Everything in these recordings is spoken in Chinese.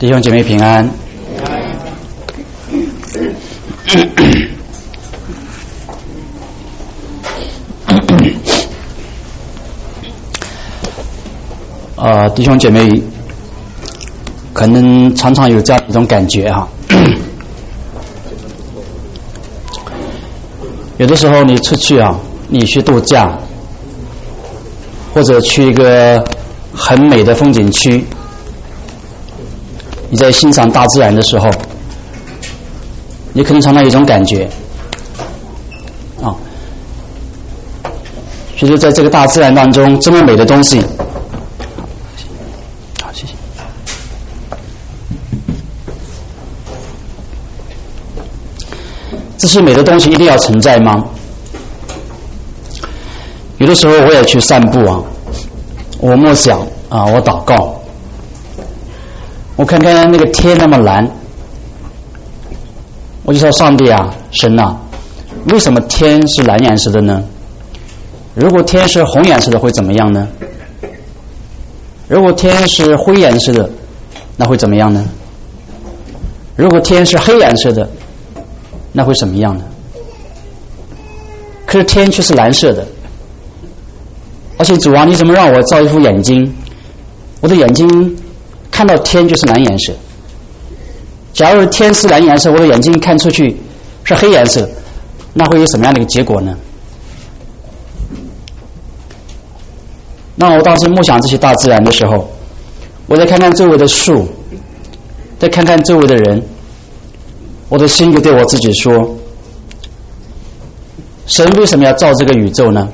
弟兄姐妹平安。弟兄姐妹可能常常有这样一种感觉哈，有的时候你出去啊，你去度假，或者去一个很美的风景区，你在欣赏大自然的时候，你可能常常有一种感觉啊，觉得在这个大自然当中这么美的东西，好，谢谢。这些美的东西一定要存在吗？有的时候我也去散步啊，我默想啊，我祷告，我看看那个天那么蓝，我就说上帝啊，神啊，为什么天是蓝颜色的呢？如果天是红颜色的会怎么样呢？如果天是灰颜色的，那会怎么样呢？如果天是黑颜色的，那会怎么样呢？可是天却是蓝色的，而且主啊，你怎么让我造一副眼睛，我的眼睛看到天就是蓝颜色。假如天是蓝颜色，我的眼睛看出去是黑颜色，那会有什么样的一个结果呢？那我当时默想这些大自然的时候，我再看看周围的树，再看看周围的人，我的心就对我自己说，神为什么要造这个宇宙呢？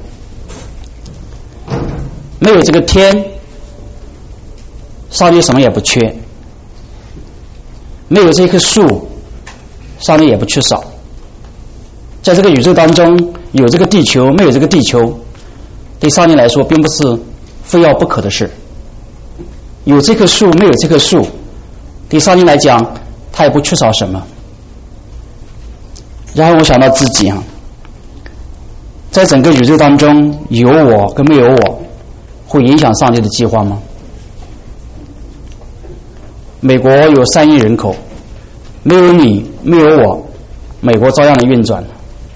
没有这个天，上帝什么也不缺；没有这棵树，上帝也不缺少。在这个宇宙当中，有这个地球，没有这个地球，对上帝来说并不是非要不可的事。有这棵树，没有这棵树，对上帝来讲，他也不缺少什么。然后我想到自己啊，在整个宇宙当中，有我跟没有我，会影响上帝的计划吗？美国有3亿人口，没有你，没有我，美国照样的运转。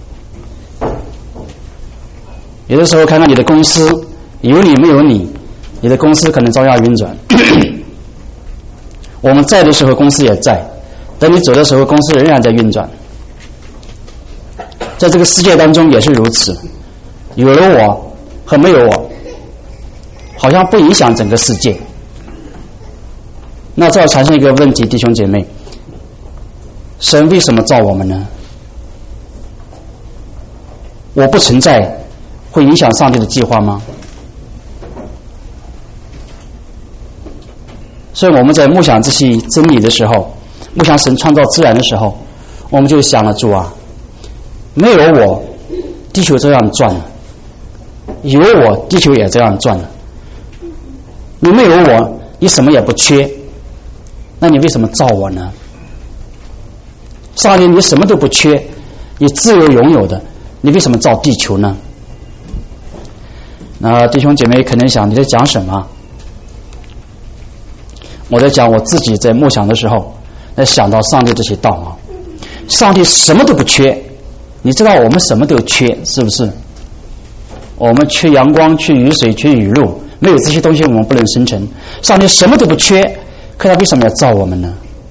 有的时候看看你的公司，有你没有你，你的公司可能照样运转。我们在的时候公司也在，等你走的时候公司仍然在运转。在这个世界当中也是如此，有了我和没有我好像不影响整个世界。那这要产生一个问题，弟兄姐妹，神为什么造我们呢？我不存在会影响上帝的计划吗？所以我们在默想这些真理的时候，默想神创造自然的时候，我们就想了，主啊，没有我地球这样转了，有我地球也这样转了。你没有我，你什么也不缺，那你为什么造我呢？上帝，你什么都不缺，你自由拥有的，你为什么造地球呢？那弟兄姐妹可能想，你在讲什么？我在讲我自己在默想的时候，在想到上帝这些道啊。上帝什么都不缺，你知道我们什么都缺，是不是？我们缺阳光，缺雨水，缺雨露，没有这些东西我们不能生存。上帝什么都不缺，可他为什么要造我们呢？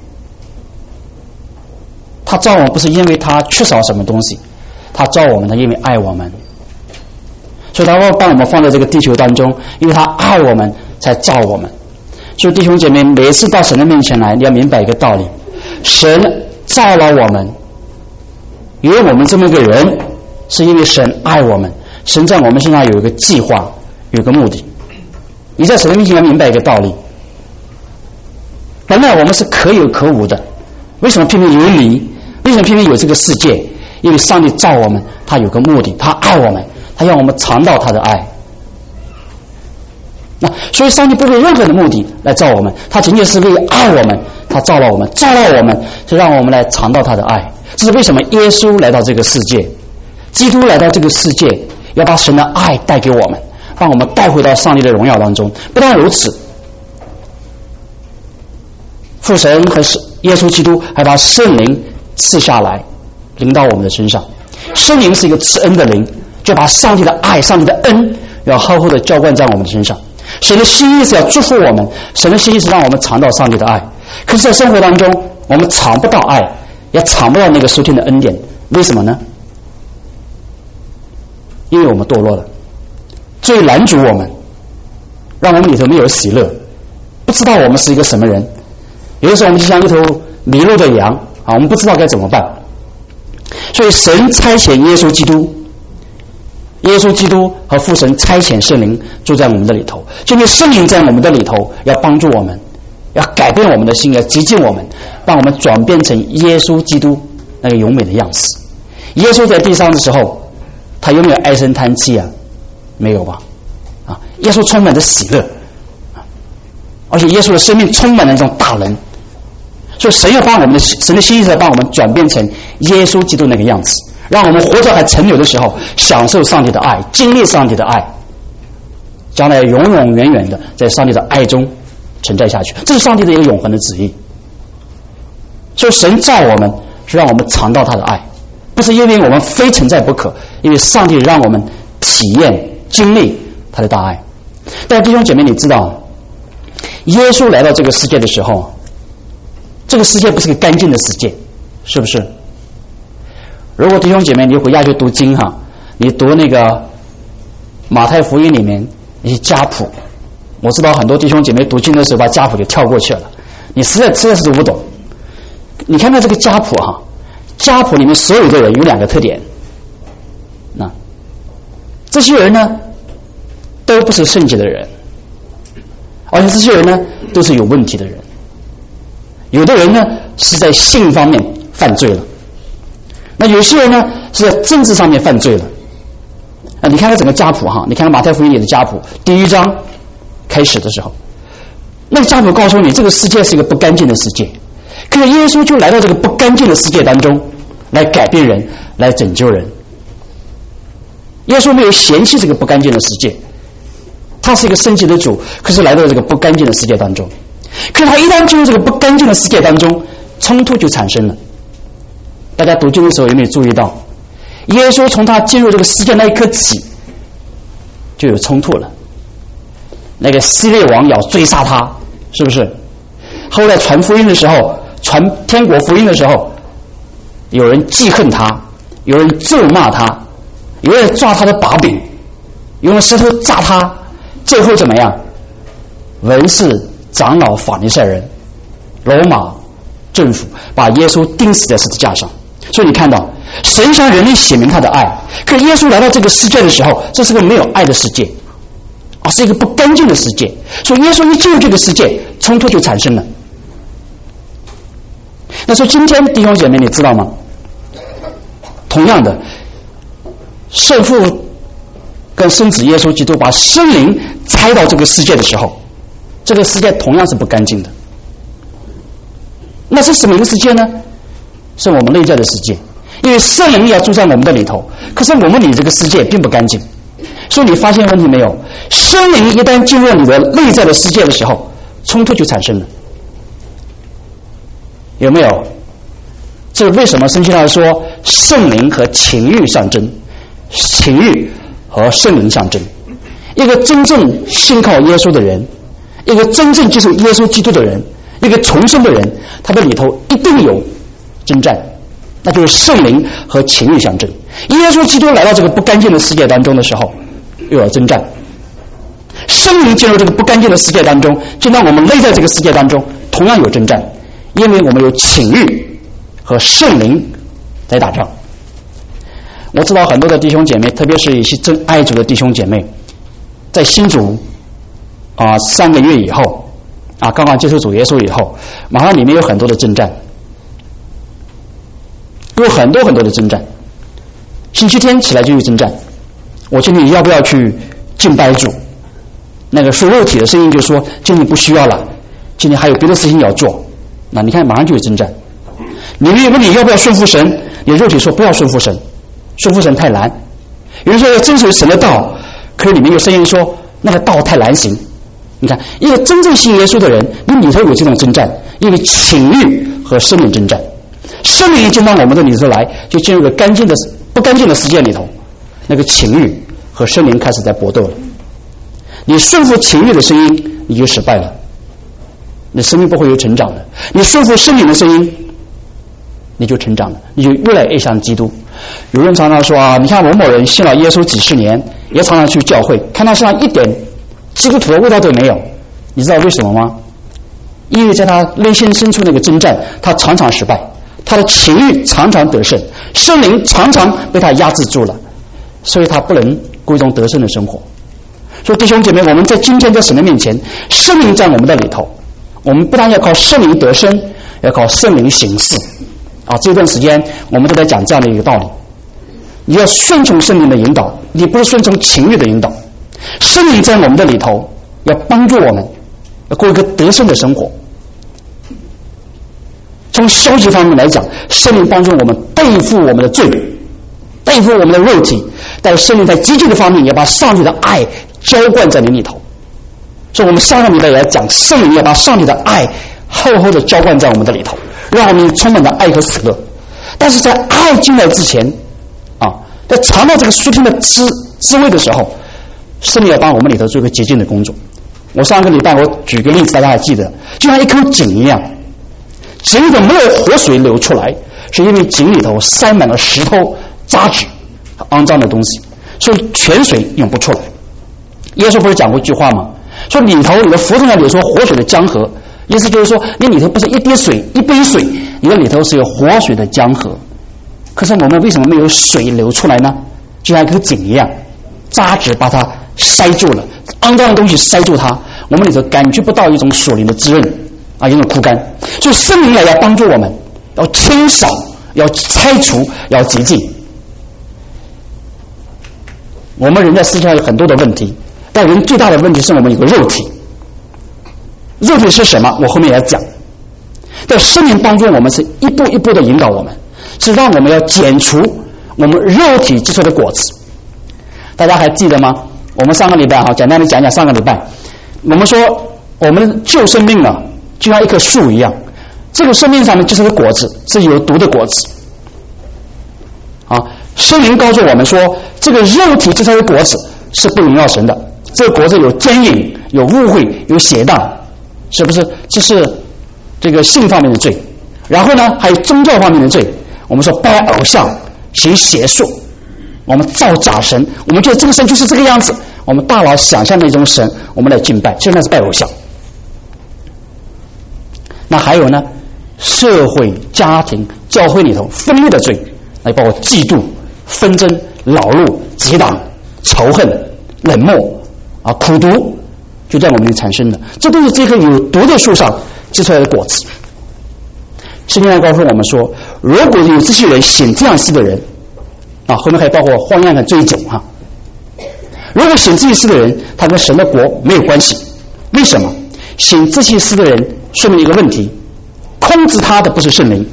他造我们不是因为他缺少什么东西，他造我们他因为爱我们，所以他会把我们放在这个地球当中，因为他爱我们才造我们。所以弟兄姐妹，每一次到神的面前来，你要明白一个道理，神造了我们，有我们这么一个人，是因为神爱我们，神在我们身上有一个计划，有一个目的。你在神的面前要明白一个道理，本来我们是可有可无的，为什么偏偏有你？为什么偏偏有这个世界？因为上帝造我们，他有个目的，他爱我们，他让我们尝到他的爱。那所以上帝不为任何的目的来造我们，他仅仅是为爱我们，他造了我们，造了我们，就让我们来尝到他的爱。这是为什么耶稣来到这个世界，基督来到这个世界，要把神的爱带给我们，把我们带回到上帝的荣耀当中。不但如此， 父神和耶稣基督还把圣灵赐下来，临到我们的身上。圣灵是一个赐恩的灵，就把上帝的爱、上帝的恩要厚厚的浇灌在我们的身上。神的心意是要祝福我们，神的心意是让我们尝到上帝的爱。可是在生活当中，我们尝不到爱，也尝不到那个属天的恩典。为什么呢？因为我们堕落了，罪拦阻我们，让我们里头没有喜乐，不知道我们是一个什么人。有的时候我们就像一头迷路的羊啊，我们不知道该怎么办。所以神差遣耶稣基督，耶稣基督和父神差遣圣灵住在我们的里头，就因圣灵在我们的里头，要帮助我们，要改变我们的心，要洁净我们，让我们转变成耶稣基督那个永美的样式。耶稣在地上的时候，他有没有唉声叹气啊？没有吧？啊，耶稣充满着喜乐，而且耶稣的生命充满了那种大能。所以神要帮我们的神的心意是要帮我们转变成耶稣基督那个样子，让我们活着还存留的时候，享受上帝的爱，经历上帝的爱，将来永永远远的在上帝的爱中存在下去。这是上帝的一个永恒的旨意。所以神造我们是让我们尝到他的爱，不是因为我们非存在不可，因为上帝让我们体验经历他的大爱。但弟兄姐妹，你知道耶稣来到这个世界的时候，这个世界不是个干净的世界，是不是？如果弟兄姐妹你回家去读经哈，你读那个马太福音里面一些家谱，我知道很多弟兄姐妹读经的时候把家谱就跳过去了，你实在是读不懂。你看到这个家谱哈，家谱里面所有的人有两个特点，那这些人呢都不是圣洁的人，而且这些人呢都是有问题的人。有的人呢是在性方面犯罪了，那有些人呢是在政治上面犯罪了。你看看整个家谱哈，你看看马太福音里的家谱，第一章开始的时候，那个家谱告诉你这个世界是一个不干净的世界，可是耶稣就来到这个不干净的世界当中来改变人，来拯救人。耶稣没有嫌弃这个不干净的世界，他是一个圣洁的主，可是来到这个不干净的世界当中。可是他一旦进入这个不干净的世界当中，冲突就产生了。大家读经的时候有没有注意到，耶稣从他进入这个世界那一刻起就有冲突了。那个希律王要追杀他，是不是？后来传福音的时候，传天国福音的时候，有人记恨他，有人咒骂他，有人抓他的把柄，用石头砸他，最后怎么样？文士、长老、法利赛人、罗马政府把耶稣钉死在十字架上。所以你看到神向人类显明他的爱，可耶稣来到这个世界的时候，这是个没有爱的世界，是一个不干净的世界。所以耶稣一进入这个世界，冲突就产生了。那说今天弟兄姐妹你知道吗？同样的，圣父跟圣子耶稣基督把圣灵差到这个世界的时候，这个世界同样是不干净的。那是什么一个世界呢？是我们内在的世界，因为圣灵要住在我们的里头，可是我们里这个世界并不干净。所以你发现问题没有？圣灵一旦进入你的内在的世界的时候，冲突就产生了，有没有？这为什么圣经上说圣灵和情欲相争，情欲和圣灵相争？一个真正信靠耶稣的人，一个真正接受耶稣基督的人，一个重生的人，他的里头一定有征战，那就是圣灵和情欲相争。耶稣基督来到这个不干净的世界当中的时候，又要征战。圣灵进入这个不干净的世界当中，就让我们内在这个世界当中同样有征战，因为我们有情欲和圣灵在打仗。我知道很多的弟兄姐妹，特别是一些真爱主的弟兄姐妹，在新主3个月以后刚刚接受主耶稣以后，马上里面有很多的征战，有很多很多的征战。星期天起来就有征战，我今天要不要去敬拜主？那个属肉体的声音就说今天不需要了，今天还有别的事情要做。那你看马上就有征战。你问你要不要顺服神，你肉体说不要顺服神，顺服神太难。有人说要遵守神的道，可是里面有声音说那个道太难行， 你看，一个真正信耶稣的人，你里头有这种征战，因为情欲和生命征战。生命一进到我们的里头来，就进入个不干净的世界里头，那个情欲和生命开始在搏斗了。你顺服情欲的声音，你就失败了，你生命不会有成长的。你顺服生命的声音，你就成长了，你就越来越像基督。有人常常说啊，你看某某人信了耶稣几十年，也常常去教会，看他身上一点基督徒的味道都没有。你知道为什么吗？因为在他内心深处那个征战，他常常失败，他的情欲常常得胜，圣灵常常被他压制住了，所以他不能过一种得胜的生活。所以弟兄姐妹，我们在今天在神的面前，圣灵在我们的里头，我们不但要靠圣灵得胜，要靠圣灵行事啊！这段时间我们都在讲这样的一个道理，你要顺从圣灵的引导，你不是顺从情欲的引导。圣灵在我们的里头，要帮助我们要过一个得胜的生活。从消极方面来讲，圣灵帮助我们对付我们的罪，对付我们的肉体，但是圣灵在积极的方面也把上帝的爱浇灌在你里头。所以我们上个礼拜也讲，圣灵要把上帝的爱厚厚的浇灌在我们的里头，让我们充满了爱和喜乐。但是在爱进来之前啊，在尝到这个属天的滋味的时候，圣灵要帮我们里头做一个洁净的工作。我上个礼拜我举个例子，大家还记得，就像一口井一样，井里头没有活水流出来，是因为井里头塞满了石头、渣滓、肮脏的东西，所以泉水涌不出来。耶稣不是讲过一句话吗？说里头你的福中里说活水的江河，意思就是说你里头不是一滴水一杯水，你的里头是有活水的江河。可是我们为什么没有水流出来呢？就像一口井一样，渣滓把它塞住了，肮脏的东西塞住它，我们里头感觉不到一种属灵的滋润啊，一种枯干。所以圣灵要帮助我们，要清扫，要拆除，要洁净。我们人在世界上有很多的问题，但人最大的问题是我们有个肉体。肉体是什么？我后面要讲。但圣灵帮助我们是一步一步的引导我们，是让我们要剪除我们肉体结出的果子。大家还记得吗？我们上个礼拜简单的讲讲上个礼拜，我们说我们的旧生命啊，就像一棵树一样，这个生命上面就是个果子，是有毒的果子。圣灵告诉我们说，这个肉体结出的果子是不荣耀神的，这个果子有奸淫，有污秽，有邪荡，是不是？这是这个性方面的罪。然后呢，还有宗教方面的罪。我们说拜偶像，行邪术，我们造假神，我们觉得这个神就是这个样子，我们大脑想象的一种神，我们来敬拜，其实那是拜偶像。那还有呢，社会、家庭、教会里头分裂的罪，来包括嫉妒、纷争、恼怒、结党、仇恨、冷漠苦毒，就在我们里产生的。这都是这棵有毒的树上结出来的果子。圣经上告诉我们说，如果有这些人行这样事的人后面还包括荒宴和醉酒如果行这些事的人，他跟神的国没有关系。为什么？行这些事的人说明一个问题，控制他的不是圣灵，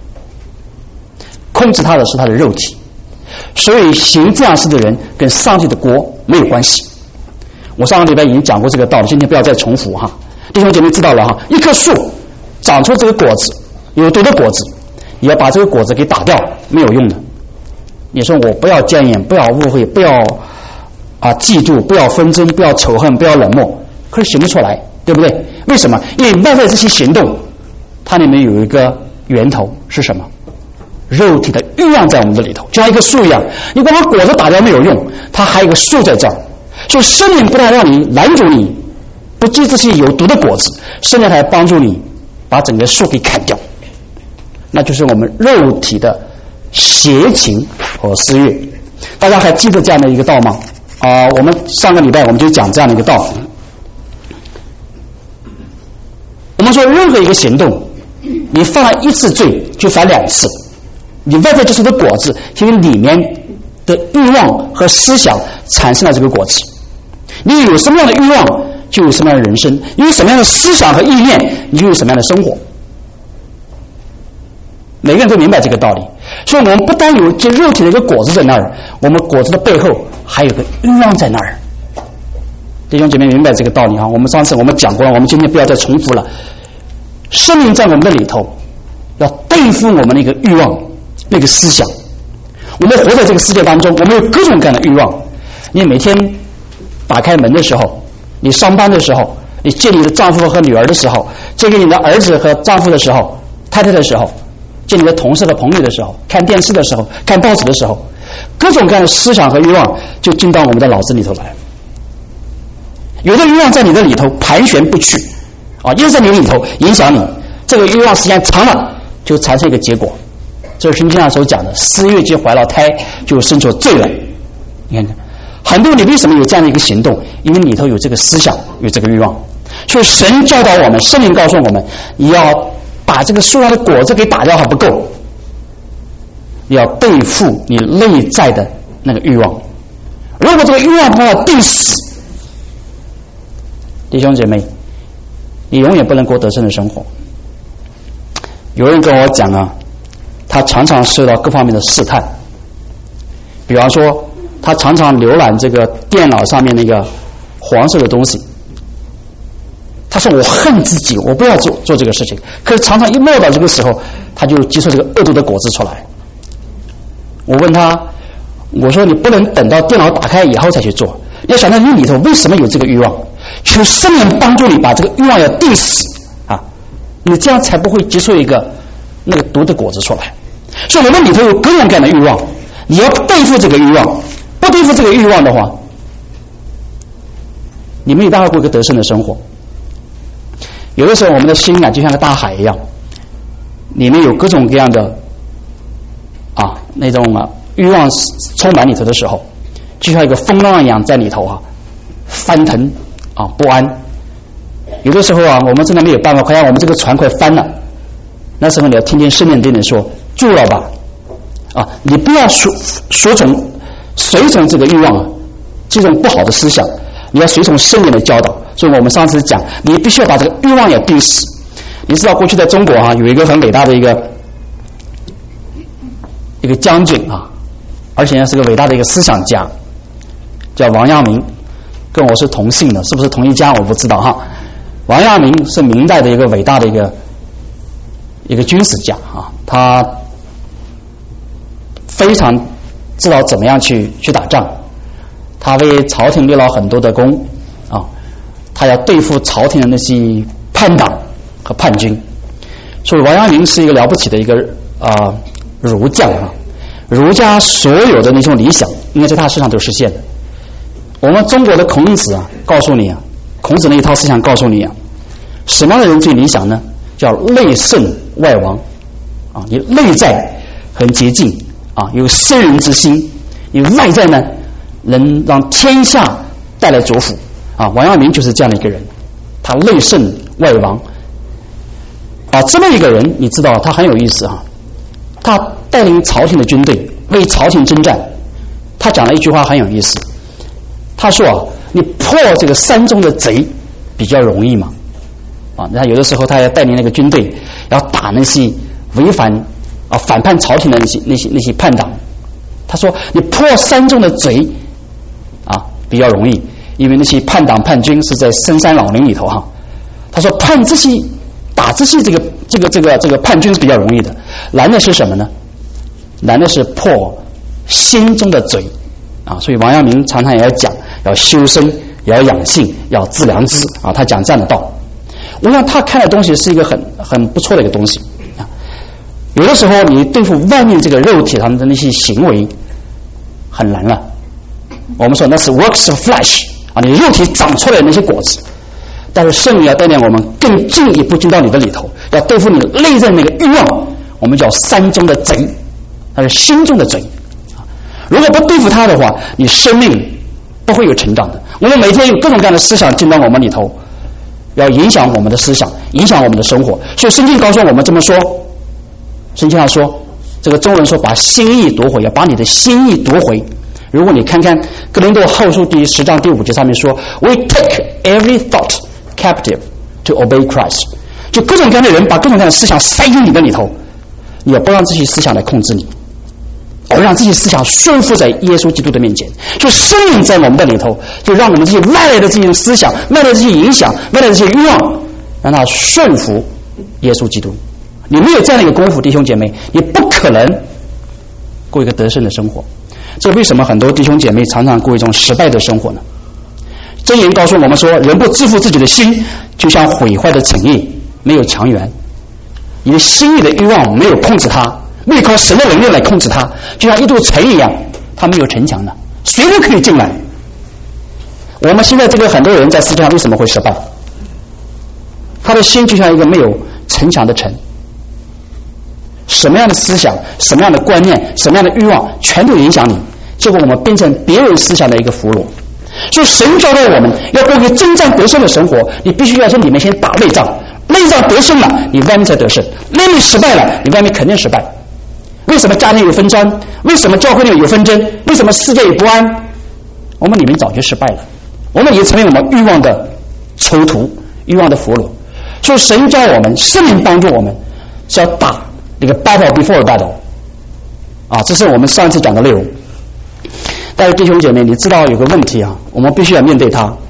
控制他的是他的肉体。所以行这样事的人跟上帝的国没有关系。我上个礼拜已经讲过这个道理，今天不要再重复弟兄姐妹知道了一棵树长出这个果子，有毒的果子，你要把这个果子给打掉，没有用的。你说我不要奸淫，不要误会，不要嫉妒，不要纷争，不要仇恨，不要冷漠，可是行不出来，对不对？为什么？因为外在这些行动，它里面有一个源头是什么？肉体的欲望在我们这里头，就像一棵树一样，你光把果子打掉没有用，它还有一个树在这儿。所以圣灵不但让你拦阻你不结这些有毒的果子，圣灵还帮助你把整个树给砍掉，那就是我们肉体的邪情和私欲。大家还记得这样的一个道吗？我们上个礼拜我们就讲这样的一个道。我们说任何一个行动，你犯了一次罪就犯两次。你外在就是个果子，因为里面的欲望和思想产生了这个果子。你有什么样的欲望，就有什么样的人生；你有什么样的思想和意念，你就有什么样的生活。每个人都明白这个道理。所以我们不单有这肉体的一个果子在那儿，我们果子的背后还有个欲望在那儿。 弟兄姐妹明白这个道理啊？我们上次我们讲过了，我们今天不要再重复了。生命在我们的里头，要对付我们那个欲望、那个思想。我们活在这个世界当中，我们有各种各样的欲望。你每天打开门的时候，你上班的时候，你见你的丈夫和女儿的时候，见你的儿子和丈夫的时候，太太的时候，见你的同事和朋友的时候，看电视的时候，看报纸的时候，各种各样的思想和欲望就进到我们的脑子里头来。有的欲望在你的里头盘旋不去啊，一直在你里头影响你。这个欲望时间长了，就产生一个结果，这是圣经上所讲的：思悦既怀了胎，就生出罪来。你看看，很多你为什么有这样的一个行动？因为里头有这个思想，有这个欲望。所以神教导我们，圣灵告诉我们，你要把这个树上的果子给打掉还不够，你要对付你内在的那个欲望。如果这个欲望把它定死，弟兄姐妹，你永远不能过得胜的生活。有人跟我讲啊，他常常受到各方面的试探，比方说他常常浏览这个电脑上面那个黄色的东西，他说我恨自己，我不要做这个事情，可是常常一落到这个时候，他就结出这个恶毒的果子出来。我问他，我说你不能等到电脑打开以后才去做，要想到你里头为什么有这个欲望，求圣灵帮助你把这个欲望要定死啊，你这样才不会结出一个那个毒的果子出来。所以我们里头有各种各样的欲望，你要对付这个欲望，不对付这个欲望的话，你没有办法过一个得胜的生活。有的时候我们的心啊就像个大海一样，里面有各种各样的那种欲望充满里头的时候，就像一个风浪一样在里头翻腾不安。有的时候我们真的没有办法，快让我们这个船快翻了，那时候你要听听圣灵对你说，住了吧你不要随从这个欲望这种不好的思想，你要随从圣灵的教导。所以我们上次讲，你必须要把这个欲望要定死。你知道过去在中国有一个很伟大的一个将军而且是个伟大的一个思想家，叫王阳明，跟我是同姓的，是不是同一家我不知道王阳明是明代的一个伟大的一个军事家他非常知道怎么样去打仗，他为朝廷立了很多的功他要对付朝廷的那些叛党和叛军。所以王阳明是一个了不起的一个儒将儒家所有的那种理想应该在他身上都实现的。我们中国的孔子告诉你孔子那一套思想告诉你什么样的人最理想呢？叫内圣外王你内在很洁净有圣人之心，你外在呢能让天下带来祝福王阳明就是这样的一个人，他内圣外王这么一个人，你知道他很有意思他带领朝廷的军队为朝廷征战，他讲了一句话很有意思，他说你破这个山中的贼比较容易嘛那有的时候他要带领那个军队要打那些违反反叛朝廷的那些叛党，他说你破山中的贼比较容易，因为那些叛党叛军是在深山老林里头他说打这些这个叛军是比较容易的，难的是什么呢？难的是破心中的贼所以王阳明常常也要讲，要修身，也要养性，要致良知他讲这样的道。我想他看的东西是一个很不错的一个东西有的时候你对付外面这个肉体他们的那些行为很难了，我们说那是 works of flesh 你肉体长出来的那些果子，但是圣灵要带领我们更进一步进到你的里头，要对付你内在那个欲望，我们叫山中的贼，它是心中的贼如果不对付它的话，你生命不会有成长的。我们每天有各种各样的思想进到我们里头，要影响我们的思想，影响我们的生活。所以圣经告诉我们这么说，圣经上说，这个中文说把心意夺回，要把你的心意夺回。如果你看看哥林多后书第10章第5节上面说 We take every thought captive to obey Christ， 就各种各样的人把各种各样的思想塞进你的里头，你要不让这些思想来控制你我们让这些思想顺服在耶稣基督的面前，就圣灵在我们的里头，就让我们这些外来的这些思想、外来的这些影响、外来的这些欲望，让它顺服耶稣基督。你没有这样的一个功夫，弟兄姐妹，你不可能过一个得胜的生活。这为什么很多弟兄姐妹常常过一种失败的生活呢？箴言告诉我们说，人不制服自己的心，就像毁坏的城邑，没有强援。你的心里的欲望没有控制它，没有靠神的能力来控制它，就像一座城一样，它没有城墙的，谁都可以进来。我们现在这个很多人在世界上为什么会失败？他的心就像一个没有城墙的城，什么样的思想、什么样的观念、什么样的欲望，全都影响你，结果我们变成别人思想的一个俘虏。所以神教导我们要过一个征战得胜的生活，你必须要在里面先打内仗，内仗得胜了，你外面才得胜；内面失败了，你外面肯定失败。为什么家庭有纷争？为什么教会里有纷争？为什么世界有不安？我们里面早就失败了，我们也成为我们欲望的囚徒、欲望的俘虏。所以神教我们，圣灵帮助我们，是要打那个 battle before battle 啊，这是我们上次讲的内容。但是弟兄姐妹，你知道有个问题啊，我们必须要面对它。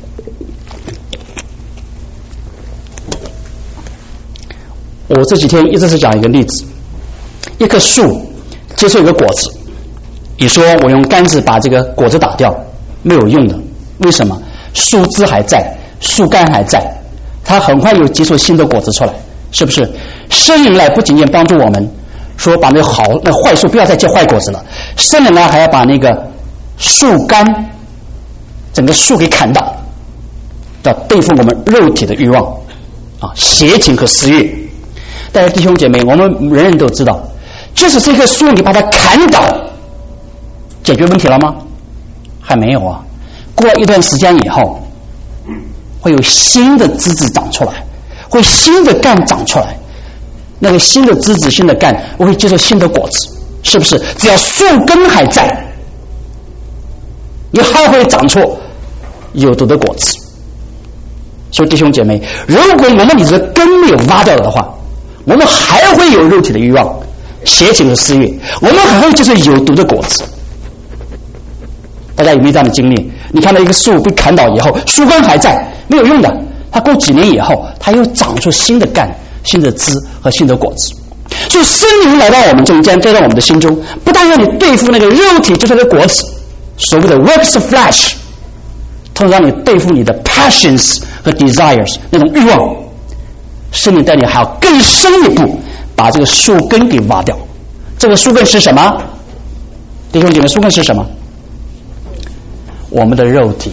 我这几天一直是讲一个例子，一棵树接受一个果子，你说我用杆子把这个果子打掉，没有用的。为什么？树枝还在，树干还在，它很快又结出新的果子出来，是不是？圣灵来不仅仅帮助我们说把那坏树不要再结坏果子了，圣灵来还要把那个树干整个树给砍倒，要对付我们肉体的欲望啊、邪情和私欲。但是弟兄姐妹，我们人人都知道，就是这棵树你把它砍倒，解决问题了吗？还没有啊。过一段时间以后，会有新的枝子长出来，会新的干长出来，那个新的枝子、新的干会结出新的果子，是不是？只要树根还在，你还会长出有毒的果子。所以弟兄姐妹，如果我们你的根没有挖掉的话，我们还会有肉体的欲望、邪情和私欲，我们还会结出有毒的果子。大家有没有这样的经历？你看到一个树被砍倒以后，树根还在，没有用的，它过几年以后，它又长出新的干、新的枝和新的果子。所以圣灵来到我们中间，在我们的心中，不但让你对付那个肉体就是那个果子，所谓的 works of flesh， 同时让你对付你的 passions 和 desires 那种欲望。圣灵带你还要更深一步，把这个树根给挖掉。这个树根是什么？弟兄姐妹，树根是什么？我们的肉体。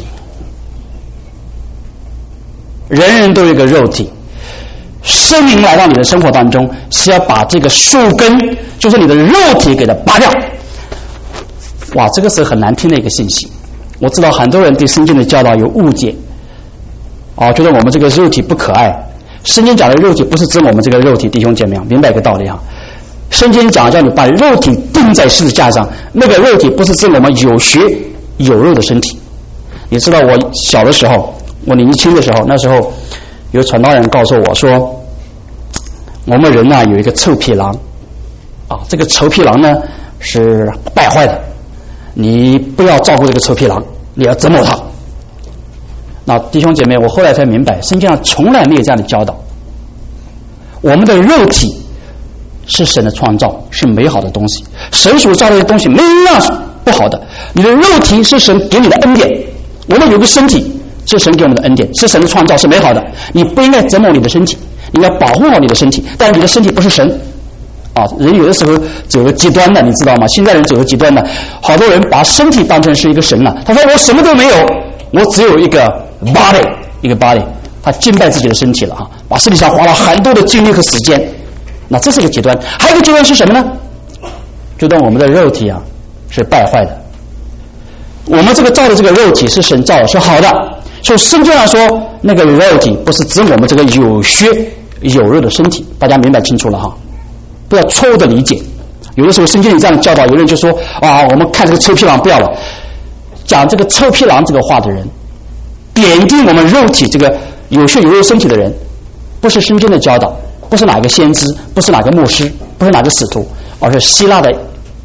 人人都有一个肉体，圣灵来到你的生活当中，是要把这个树根，就是你的肉体给它拔掉。哇，这个是很难听的一个信息。我知道很多人对圣经的教导有误解，觉得我们这个肉体不可爱。圣经讲的肉体不是指我们这个肉体，弟兄姐妹明白一个道理啊。圣经讲叫你把肉体钉在十字架上，那个肉体不是指我们有血有肉的身体。你知道我小的时候，我年轻的时候，那时候有传道人告诉我说，我们人有一个臭皮囊啊，这个臭皮囊呢是败坏的，你不要照顾这个臭皮囊，你要折磨它。那弟兄姐妹，我后来才明白，圣经上从来没有这样的教导。我们的肉体是神的创造，是美好的东西，神所造的东西没有一样不好的。你的肉体是神给你的恩典，我们有个身体是神给我们的恩典，是神的创造，是美好的。你不应该折磨你的身体，你要保护好你的身体，但是你的身体不是神啊。人有的时候走个极端的，你知道吗？现在人走个极端的，好多人把身体当成是一个神了。他说我什么都没有，我只有一个 body， 一个 body， 他敬拜自己的身体了哈，把身体上花了很多的精力和时间。那这是一个极端。还有一个极端是什么呢？觉得我们的肉体是败坏的。我们这个造的这个肉体是神造的，是好的。所以圣经上说，那个肉体不是指我们这个有血有肉的身体，大家明白清楚了哈，不要错误的理解。有的时候圣经里这样教导，有人就说我们看这个臭皮囊不要了。讲这个臭皮囊这个话的人，贬低我们肉体这个有血有肉身体的人，不是圣经的教导，不是哪个先知，不是哪个牧师，不是哪个使徒，而是希腊的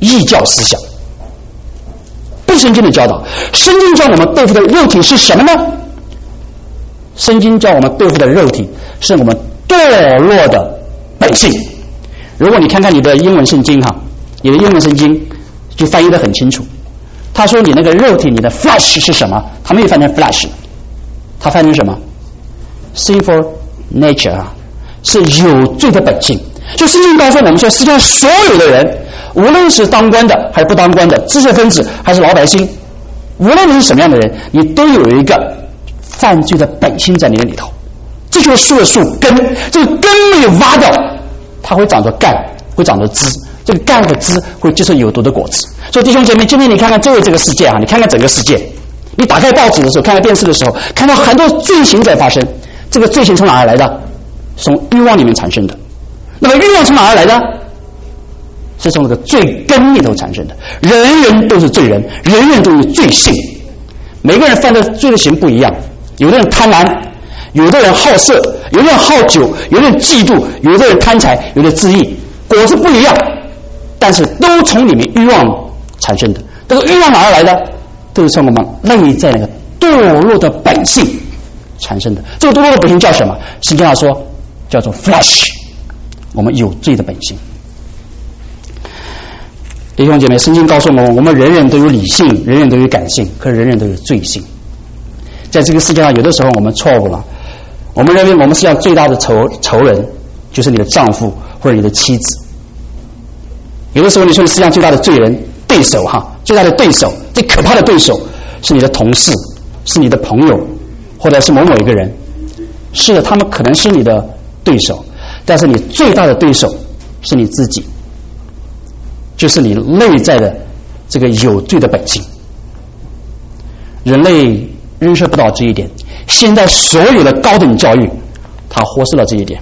异教思想，不圣经的教导。圣经教我们对付的肉体是什么呢？圣经教我们对付的肉体是我们堕落的本性。如果你看看你的英文圣经你的英文圣经就翻译得很清楚。他说你那个肉体，你的 flesh 是什么？他没有翻成 flesh， 他翻成什么？ sinful nature， 是有罪的本性。就圣经告诉我们说，世界上所有的人，无论是当官的还是不当官的，知识分子还是老百姓，无论你是什么样的人，你都有一个犯罪的本性在你的里头。这就是树的树根，这个根没有挖掉，它会长着干，会长着枝，这个干和枝会结出有毒的果子。所以弟兄姐妹，今天你看看这个世界你看看整个世界，你打开报纸的时候，看看电视的时候，看到很多罪行在发生。这个罪行从哪儿来的？从欲望里面产生的。那么欲望从哪儿来的？是从这个罪根里头产生的。人人都是罪人，人人都有罪性，每个人犯的罪的行不一样。有的人贪婪，有的人好色，有的人好酒，有的人嫉妒，有的人贪财，有的人自义，果子不一样，但是都从里面欲望产生的。这个欲望哪儿来的？都是从我们内在那个堕落的本性产生的。这个堕落的本性叫什么？圣经上说叫做 flesh， 我们有罪的本性。弟兄姐妹，圣经告诉我们，我们人人都有理性，人人都有感性，可是人人都有罪性。在这个世界上，有的时候我们错误了，我们认为我们世界上最大的仇人就是你的丈夫或者你的妻子。有的时候你说你世界上最大的罪人对手最大的对手，最可怕的对手是你的同事，是你的朋友，或者是某一个人。是的，他们可能是你的对手，但是你最大的对手是你自己，就是你内在的这个有罪的本性。人类认识不到这一点，现在所有的高等教育它忽视了这一点。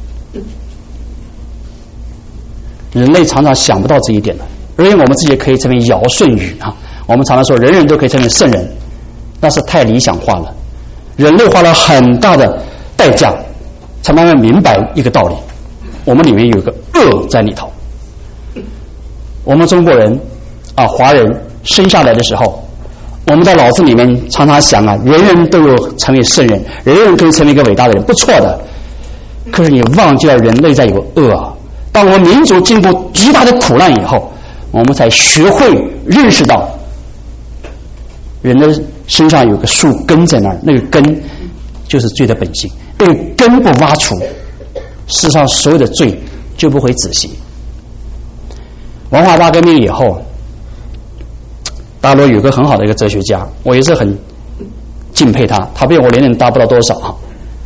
人类常常想不到这一点的，因为我们自己可以成为尧舜禹我们常常说人人都可以成为圣人，那是太理想化了。人类花了很大的代价才慢慢明白一个道理，我们里面有一个恶在里头。我们中国人华人生下来的时候，我们在脑子里面常常想人人都有成为圣人，人人可以成为一个伟大的人，不错的。可是你忘记了人类在有恶。当我们民族经过极大的苦难以后，我们才学会认识到人的身上有个树根在那儿，那个根就是罪的本性，那个根不挖除，世上所有的罪就不会止息。文化大革命以后，大陆有个很好的一个哲学家，我也是很敬佩他，他比我年龄大不了多少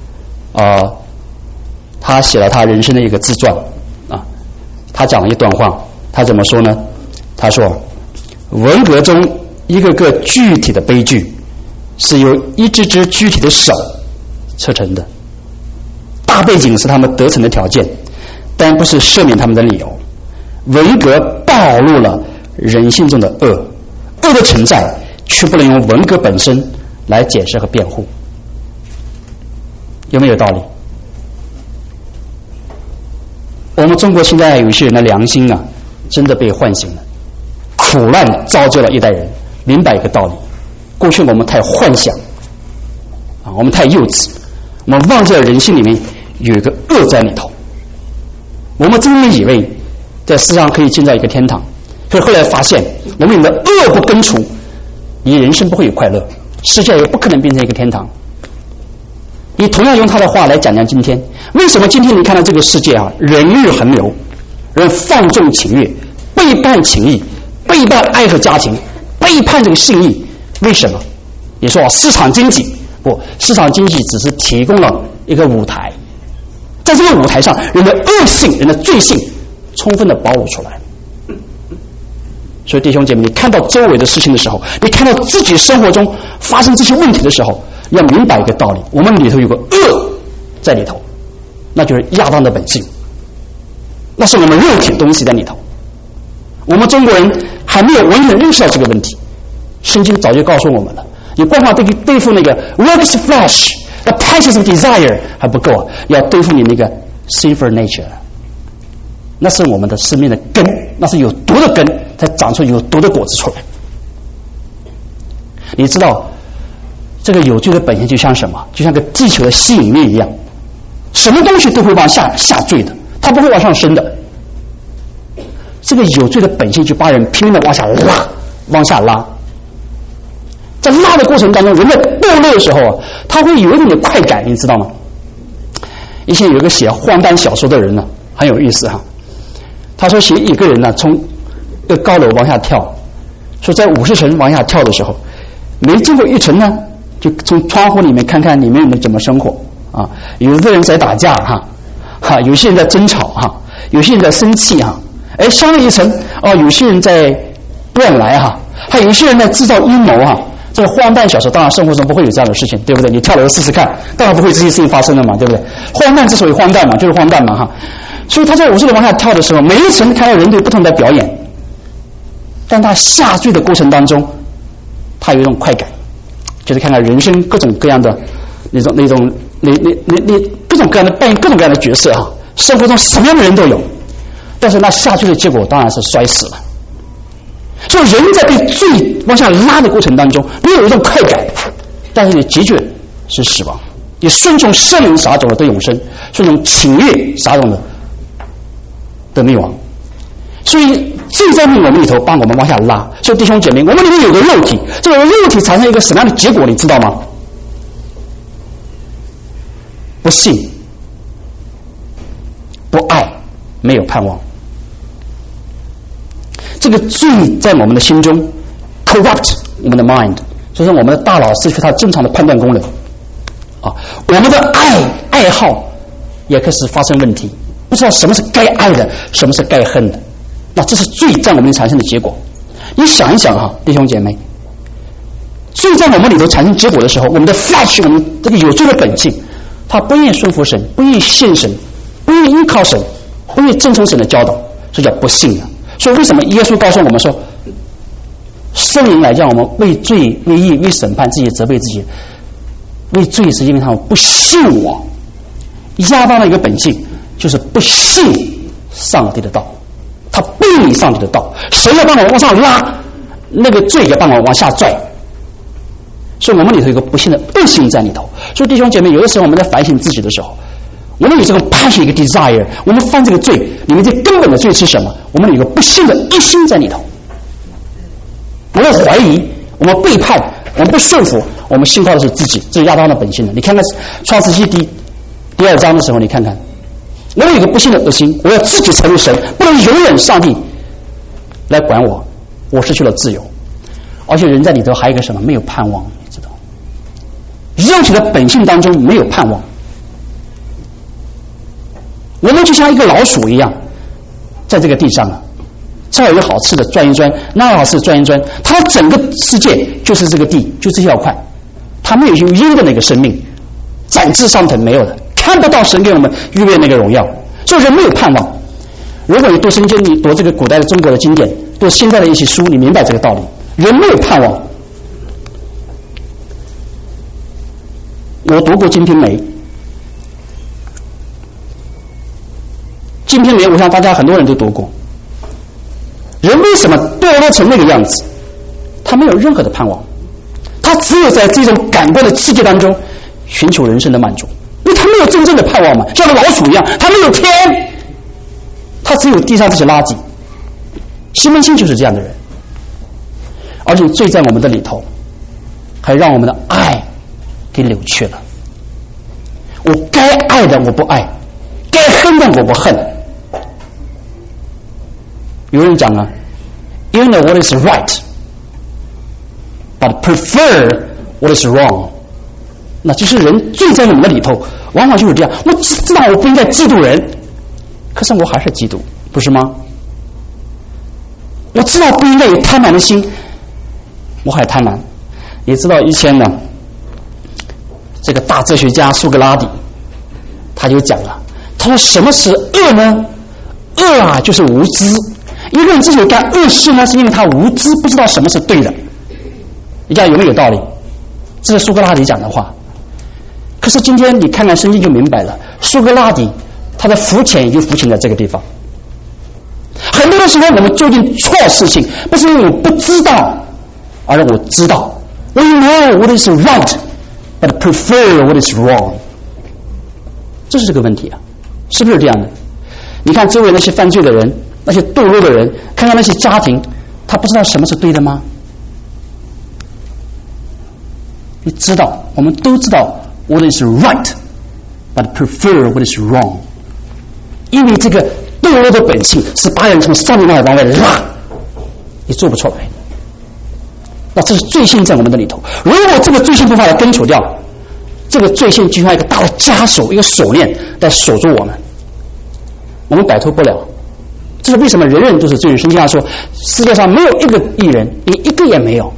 他写了他人生的一个自传他讲了一段话，他怎么说呢？他说文革中一个个具体的悲剧是由一只只具体的手策成的，大背景是他们得逞的条件，但不是赦免他们的理由。文革暴露了人性中的恶，恶的存在却不能用文革本身来解释和辩护。有没有道理？我们中国现在有一些人的良心真的被唤醒了。苦难造就了一代人明白一个道理，过去我们太幻想我们太幼稚，我们忘记了人性里面有一个恶在里头。我们真的以为在世上可以建造一个天堂，可是后来发现我们的恶不根除，你人生不会有快乐，世界也不可能变成一个天堂。你同样用他的话来讲讲今天，为什么今天你看到这个世界人欲横流，人放纵情欲，背叛情义，背叛爱和家庭，背叛这个信义？为什么？你说市场经济，不，市场经济只是提供了一个舞台，在这个舞台上，人的恶性、人的罪性充分的暴露出来。所以弟兄姐妹，你看到周围的事情的时候，你看到自己生活中发生这些问题的时候，要明白一个道理，我们里头有个恶在里头，那就是亚当的本性，那是我们肉体的东西在里头。我们中国人还没有完全认识到这个问题，圣经早就告诉我们了。你光靠对付那个 works flesh the passions of desire 还不够要对付你那个 sinful nature， 那是我们的生命的根， 那是有毒的根才长出有毒的果子出来。你知道这个有罪的本性就像什么？就像个地球的吸引力一样，什么东西都会往下坠的，它不会往上升的。这个有罪的本性就把人拼命的往下拉，往下拉。在拉的过程当中，人在堕落的时候啊，他会有一点点快感，你知道吗？以前有一个写荒诞小说的人呢，很有意思哈。他说写一个人呢，从一个高楼往下跳，说在50层往下跳的时候，没经过1层呢，就从窗户里面看看里面人怎么生活啊。有的人在打架哈，有些人在争吵哈，有些人在生气哈。哎，上了1层哦，有些人在乱来哈，还有些人在制造阴谋哈。这个荒诞小说，当然生活中不会有这样的事情，对不对？你跳楼试试看，当然不会这些事情发生的嘛，对不对？荒诞之所以荒诞嘛，就是荒诞嘛哈。所以他在50楼往下跳的时候，每一层看到人对不同的表演，但他下坠的过程当中，他有一种快感，就是看看人生各种各样的那种各种各样的扮演各种各样的角色哈，生活中什么样的人都有，但是那下坠的结果当然是摔死了。所以人在被罪往下拉的过程当中，你有一种快感，但是你结局是死亡。你顺从圣灵撒种的得永生，顺从情欲撒种的得灭亡。所以罪在我们里头把我们往下拉。所以弟兄姐妹，我们里面有个肉体，这个肉体产生一个什么样的结果，你知道吗？不信、不爱、没有盼望。这个罪在我们的心中 corrupt 我们的 mind， 所以说我们的大脑失去它正常的判断功能啊，我们的爱好也开始发生问题，不知道什么是该爱的，什么是该恨的。那这是罪在我们产生的结果。你想一想哈，弟兄姐妹，罪在我们里头产生结果的时候，我们的 flesh， 我们这个有罪的本性，他不愿意顺服神，不愿意信神，不愿意依靠神，不愿意遵从神的教导，这叫不信啊。所以为什么耶稣告诉我们说，圣灵来叫我们为罪、为义、为审判自己，责备自己？为罪是因为他们不信我。亚当的一个本性就是不信上帝的道，他背离上帝的道，神要帮我往上拉，那个罪要帮我往下拽。所以我们里头有一个不信的恶性在里头。所以弟兄姐妹，有的时候我们在反省自己的时候，我们有这个 passion， 一个 desire， 我们犯这个罪，里面最根本的罪是什么？我们有一个不信的一心在里头，我们怀疑，我们背叛，我们不顺服，我们信靠的是自己，这是亚当的本性的。你看看创世纪第2章的时候，你看看，我有一个不信的恶心，我要自己成为神，不能容忍上帝来管我，我失去了自由。而且人在里头还有一个什么？没有盼望，你知道，肉体的本性当中没有盼望。我们就像一个老鼠一样，在这个地上啊，这儿有好吃的转一转，那儿好吃的转一转，它整个世界就是这个地，就这小块，它没有用鹰的那个生命展翅上腾，没有的，看不到神给我们预备那个荣耀，所以人没有盼望。如果你读圣经，你读这个古代的中国的经典，读现在的一些书，你明白这个道理，人没有盼望。我读过《金瓶梅》，《金瓶梅》我想大家很多人都读过。人为什么堕落成那个样子？他没有任何的盼望，他只有在这种感官的刺激当中寻求人生的满足，因为他没有真正的盼望嘛，像个老鼠一样，他没有天，他只有地上这些垃圾。西门庆就是这样的人，而且罪在我们的里头，还让我们的爱给扭曲了。我该爱的我不爱，该恨的我不恨。有人讲啊 ，You know what is right, but prefer what is wrong。那就是人罪在我们的里头，往往就是这样。我知道我不应该嫉妒人，可是我还是嫉妒，不是吗？我知道不应该有贪婪的心，我还贪婪。也知道以前呢，这个大哲学家苏格拉底他就讲了，他说什么是恶呢？恶啊，就是无知。一个人之所以干恶事呢，是因为他无知，不知道什么是对的。你讲有没有道理？这是苏格拉底讲的话。可是今天你看看圣经就明白了，苏格拉底他的肤浅已经肤浅在这个地方。很多的时候我们究竟错事情，不是因为我不知道，而是我知道。We know what is right, but prefer what is wrong。这是这个问题啊，是不是这样的？你看周围那些犯罪的人，那些堕落的人，看看那些家庭，他不知道什么是对的吗？你知道，我们都知道 what is right, but prefer what is wrong。因为这个堕落的本性是把人从上面那里往外拉，你做不出来。那这是罪性在我们的里头。如果这个罪性不把它根除掉，这个罪性就像一个大的枷锁，一个锁链在锁住我们，我们摆脱不了。这是为什么人人都是罪人？圣经上说，世界上没有一个义人，连一个也没有。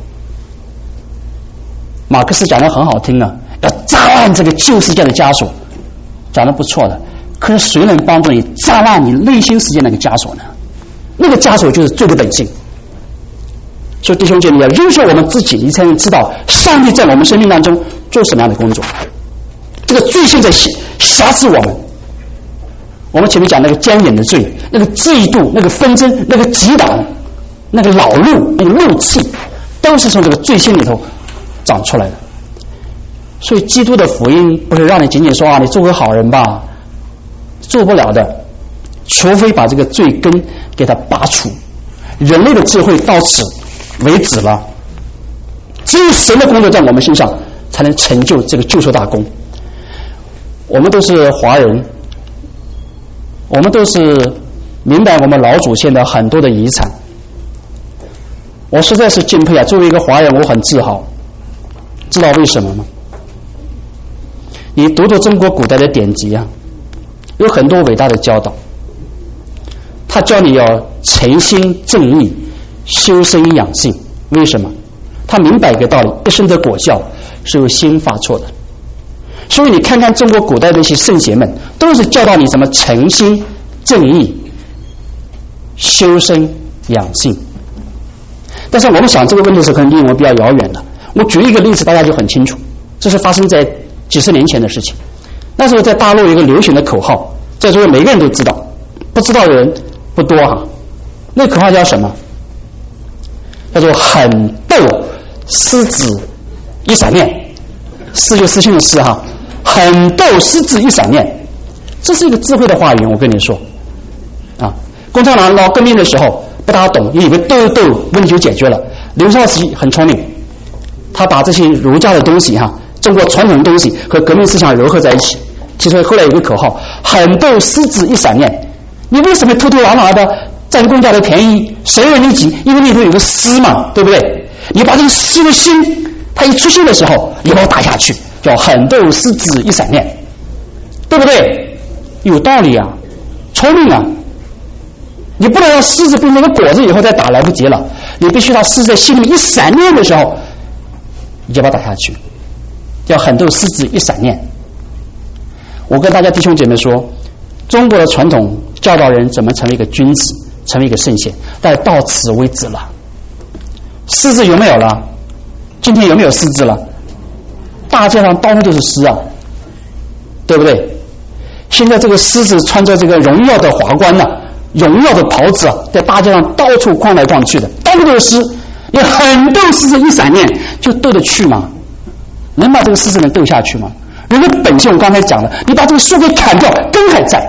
马克思讲得很好听啊，要扎烂这个旧世界的枷锁，讲得不错的。可是谁能帮助你扎烂你内心世界那个枷锁呢？那个枷锁就是罪的本性。所以弟兄姐妹，要认识我们自己，你才能知道上帝在我们生命当中做什么样的工作。这个罪性在辖制我们。我们前面讲那个奸淫的罪，那个嫉妒，那个纷争，那个激党，那个恼怒，那个怒气，都是从这个罪性里头长出来的。所以基督的福音不是让你仅仅说啊，你做个好人吧，做不了的，除非把这个罪根给它拔除。人类的智慧到此为止了，只有神的工作在我们身上才能成就这个救赎大功。我们都是华人，我们都是明白我们老祖先的很多的遗产。我实在是敬佩啊，作为一个华人我很自豪。知道为什么吗？你读读中国古代的典籍啊，有很多伟大的教导。他教你要诚心正义，修身养性。为什么？他明白一个道理，一生的果效是由心发出的。所以你看看中国古代的一些圣贤们，都是教导你怎么诚心正义，修身养性。但是我们想这个问题是可能离我们比较遥远的。我举一个例子，大家就很清楚，这是发生在几十年前的事情。那时候在大陆有一个流行的口号，在座的每个人都知道，不知道的人不多哈。那口号叫什么？叫做狠斗狮子一闪念。狮就失信的狮哈，狠斗狮子一闪念。这是一个智慧的话语，我跟你说啊。共产党闹革命的时候不大懂，以为斗问题就解决了。刘少奇很聪明，他把这些儒家的东西哈，中国传统的东西和革命思想糅合在一起，其实后来有个口号，狠斗狮子一闪念。你为什么偷偷拿拿的占公家的便宜，谁人利己？因为里头有个狮嘛，对不对？你把这个狮的心，它一出现的时候，你把它打下去，叫狠斗狮子一闪念，对不对？有道理啊，聪明啊！你不能让狮子变成个果子以后再打，来不及了。你必须让狮子在心里一闪念的时候，你就把它打下去，叫狠斗狮子一闪念。我跟大家弟兄姐妹说，中国的传统教导人怎么成为一个君子，成为一个圣贤，但到此为止了。狮子有没有了？今天有没有狮子了？大街上到处都是狮啊，对不对？现在这个狮子穿着这个荣耀的华冠呢，荣耀的袍子啊，在大街上到处逛来逛去的，到处都是狮。你狠斗狮子一闪念，就斗得去吗？能把这个狮子能斗下去吗？人的本性我刚才讲了，你把这个树给砍掉，根还在。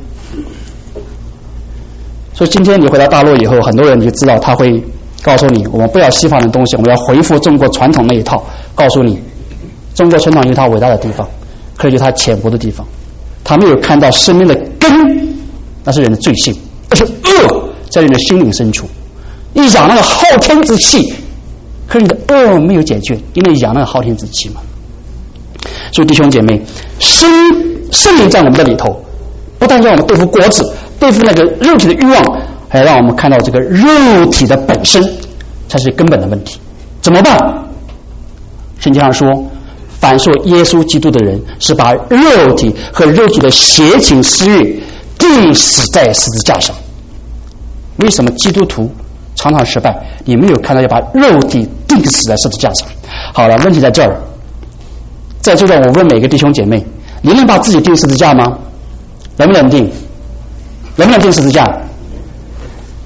所以今天你回到大陆以后，很多人你就知道他会告诉你，我们不要西方的东西，我们要恢复中国传统那一套。告诉你，中国传统有它伟大的地方，可是有它浅薄的地方。他没有看到生命的根，那是人的罪性，而是恶在人的心灵深处。你养那个昊天之气，可是你的恶没有解决，因为养那个昊天之气嘛。所以弟兄姐妹，圣灵在我们的里头，不但让我们对付果子，对付那个肉体的欲望，还让我们看到这个肉体的本身才是根本的问题。怎么办？圣经上说，反说耶稣基督的人是把肉体和肉体的邪情私欲钉死在十字架上。为什么基督徒常常失败？你没有看到要把肉体钉死在十字架上。好了，问题在这儿。在这段我问每个弟兄姐妹，你能把自己钉十字架吗？能不能钉？能不能钉十字架？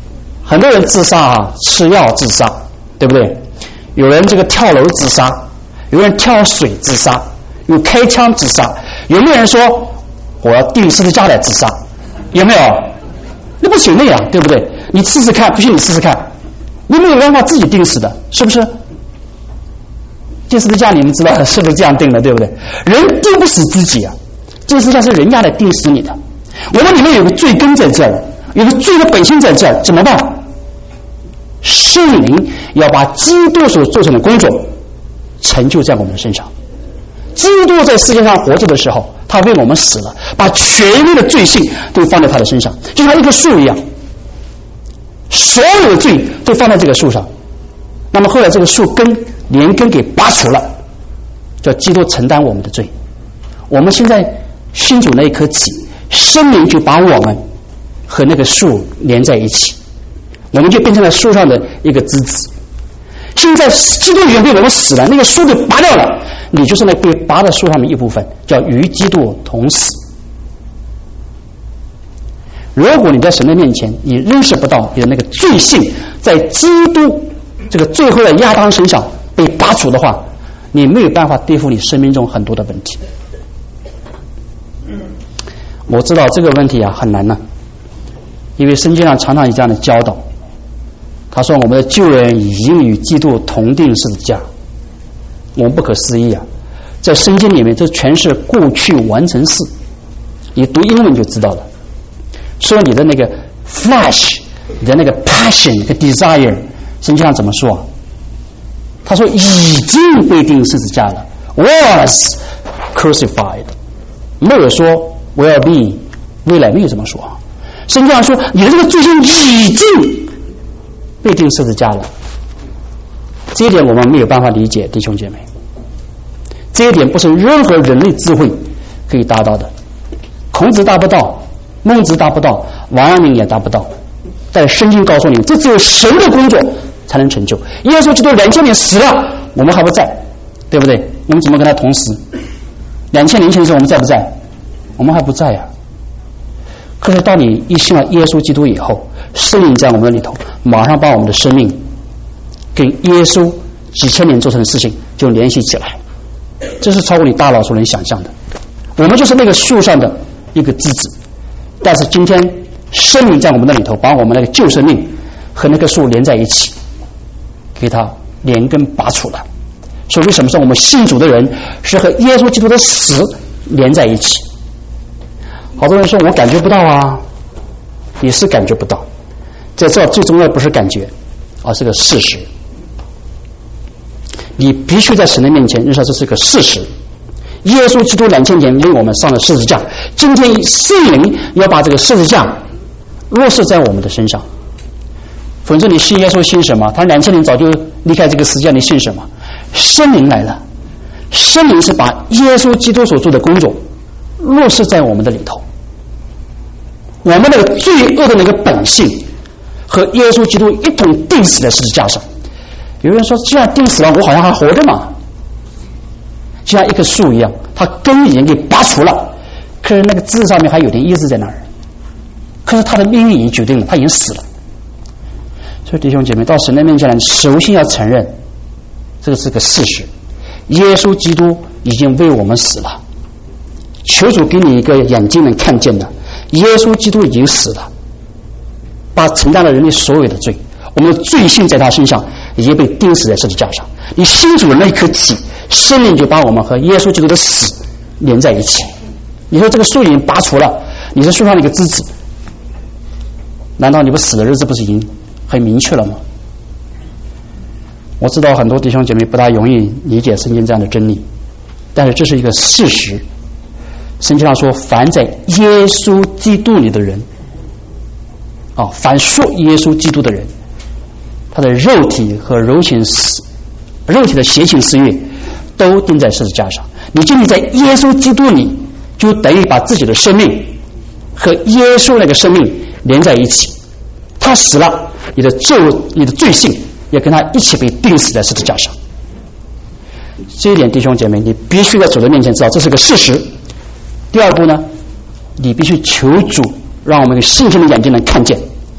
很多人自杀啊，吃药自杀，对不对？有人这个跳楼自杀，有人跳水自杀，有开枪自杀，有没有人说我要钉十字架来自杀？有没有？那不行的呀，对不对？你试试看，不信你试试看，你没有办法自己钉死的，是不是？钉十字架你们知道是不是这样钉的，对不对？人钉不死自己啊，钉十字架是人家来钉死你的。我们里面有个罪根在这儿，有个罪的本性在这儿，怎么办？圣灵要把基督所做成的工作成就在我们身上。基督在世界上活着的时候，他为我们死了，把全部的罪性都放在他的身上，就像一棵树一样，所有的罪都放在这个树上。那么后来这个树根连根给拔除了，叫基督承担我们的罪。我们现在信主那一刻起，圣灵就把我们和那个树连在一起，我们就变成了树上的一个枝子。现在基督已经为我们死了，那个树给拔掉了，你就是那被拔的树上的一部分，叫与基督同死。如果你在神的面前，你认识不到你的那个罪性在基督这个最后的亚当身上被拔除的话，你没有办法对付你生命中很多的问题。我知道这个问题啊很难呢，因为圣经上常常有这样的教导。他说我们的救人已经与基督同定十字架，我们不可思议啊！在圣经里面，这全是过去完成式，你读英文就知道了。说你的那个 flesh， 你的那个 passion， 你的 desire， 圣经上怎么说啊？他说已经被钉十字架了 ，was crucified， 没有说 will be， 未来没有这么说啊。圣经上说你的这个罪行已经被钉十字架了，这一点我们没有办法理解，弟兄姐妹，这一点不是任何人类智慧可以达到的。孔子达不到，孟子达不到，王阳明也达不到，但圣经告诉你，这只有神的工作才能成就。耶稣基督2000年死了，我们还不在，对不对？我们怎么跟他同时？2000年前的时候我们在不在？我们还不在呀。可是当你一信了耶稣基督以后，圣灵在我们的里头，马上把我们的生命跟耶稣几千年做成的事情就联系起来，这是超过你大脑所能想象的。我们就是那个树上的一个枝子，但是今天圣灵在我们的里头，把我们那个旧生命和那个树连在一起，给它连根拔除了。所以为什么说我们信主的人是和耶稣基督的死连在一起？好多人说我感觉不到啊，也是感觉不到。在这最重要的不是感觉，而是个事实。你必须在神的面前认识到这是个事实。耶稣基督2000年为我们上了十字架，今天圣灵要把这个十字架落实在我们的身上。否则你信耶稣信什么？他2000年早就离开这个世界，你信什么？圣灵来了，圣灵是把耶稣基督所做的工作落实在我们的里头。我们那个罪恶的那个本性和耶稣基督一同钉死在十字架上。有人说这样钉死了我好像还活着嘛，就像一棵树一样，它根已经给拔除了，可是那个枝上面还有点叶子在那儿，可是它的命运已经决定了，它已经死了。所以弟兄姐妹，到神的面前来，首先要承认这个是个事实，耶稣基督已经为我们死了。求主给你一个眼睛能看见的，耶稣基督已经死了，把承担了人类所有的罪，我们的罪性在他身上已经被钉死在十字架上。你信主的那一刻起，圣灵就把我们和耶稣基督的死连在一起。你说这个树已经拔除了，你是树上的一个枝子，难道你不死的日子不是已经很明确了吗？我知道很多弟兄姐妹不大容易理解圣经这样的真理，但是这是一个事实。圣经上说，凡在耶稣基督里的人凡说耶稣基督的人，他的肉体和肉体的邪情私欲都钉在十字架上。你建立在耶稣基督里，就等于把自己的生命和耶稣那个生命连在一起。他死了，你的罪性也跟他一起被钉死在十字架上。这一点弟兄姐妹，你必须在主的面前知道这是个事实。第二步呢，你必须求主让我们信心的眼睛能看见，